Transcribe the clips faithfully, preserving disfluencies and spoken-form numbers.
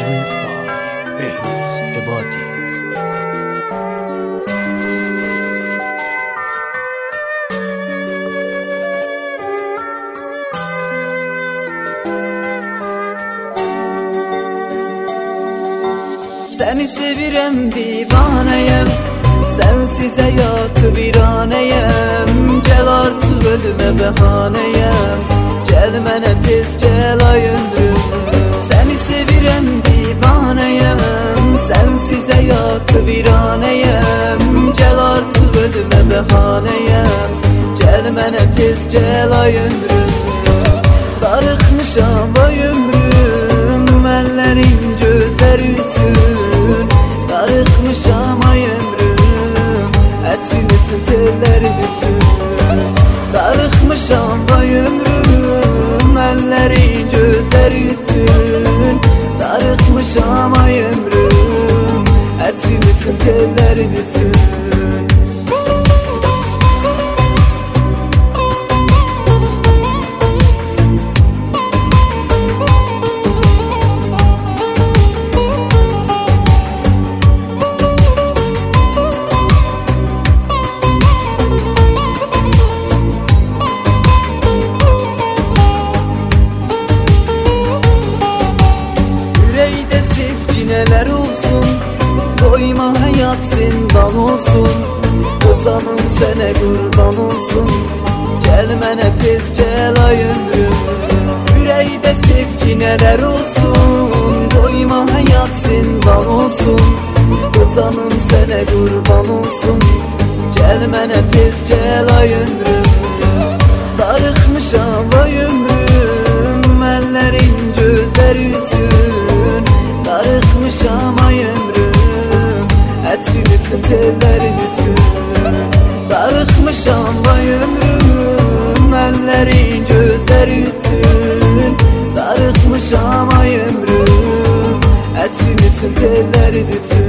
Arrangement by Behruz Ebadi. Seni sevirem divaneyem, sensiz hayatı viraneyem. Gel artık ölüme behaneyem, gel mənə tez gel ay ömrüm. Seni sevirem divaneyem, sensiz hayatı viraneyem. Gel artık ölüme behaneyem, gel mənə tez gel ay ömrüm. Darıxmışam vay ömrüm, əllərin gözləri üçün. Darıxmışam ay ömrüm, ətin üçün telləri bütün. Darıxmışam vay ömrüm, əllərin gözləri üçün. Darıxmışam ay ömrüm, ətin üçün telləri bütün. Neler olsun, doyma hayat zindan olsun. Vatanım sene kurban olsun, gel mənə tez gel ay ömrüm. Yüreğde sevgi neler olsun, doyma hayat zindan olsun. Vatanım sene kurban olsun, gel mənə tez gel ay ömrüm. Darıxmışam vay ömrüm, əllərin gözləri üçün. Darıxmışam ay ömrüm, ətin üçün telləri bütün. Darıxmışam vay ömrüm, əllərin gözləri üçün. Darıxmışam ay ömrüm, ətin üçün telləri bütün.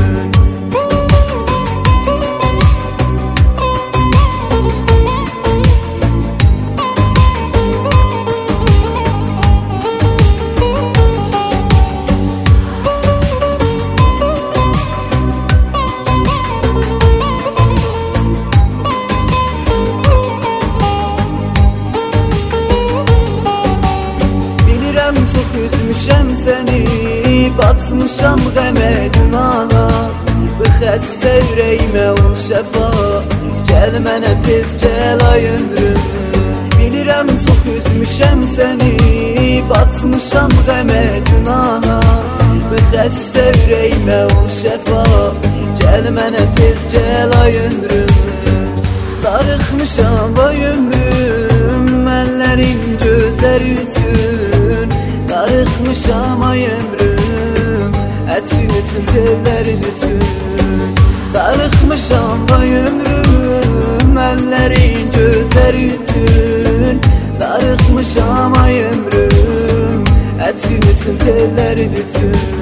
Çok üzmüşəm səni, batmışam qəmə günaha. Bu xəstə ürəyimə ol şəfa, gəl mənə tez gəl ay ömrüm. Bilirəm çox üzmüşəm səni, batmışam qəmə günaha. Bu xəstə ürəyimə ol şəfa, gəl mənə tez gəl ay ömrüm. Darıxmışam vay ömrüm, əllərin gözləri üçün. Darıxmışam ay ömrüm, ətin üçün telləri bütün. Darıxmışam vay ömrüm, əllərin gözləri üçün. Darıxmışam ay ömrüm, ətin üçün telləri bütün.